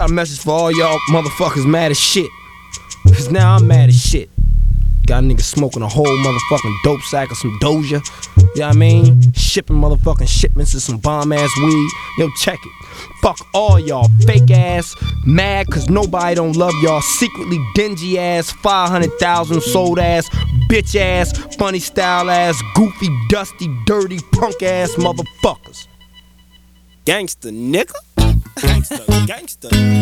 Got a message for all y'all motherfuckers mad as shit. Cause now I'm mad as shit. Got a nigga smoking a whole motherfucking dope sack of some Doja. You know what I mean? Shipping motherfucking shipments of some bomb ass weed. Yo, check it. Fuck all y'all fake ass, mad cause nobody don't love y'all, secretly dingy ass, 500,000 sold ass, bitch ass, funny style ass, goofy, dusty, dirty, punk ass motherfuckers. Gangsta nigga. Gangsta, gangsta.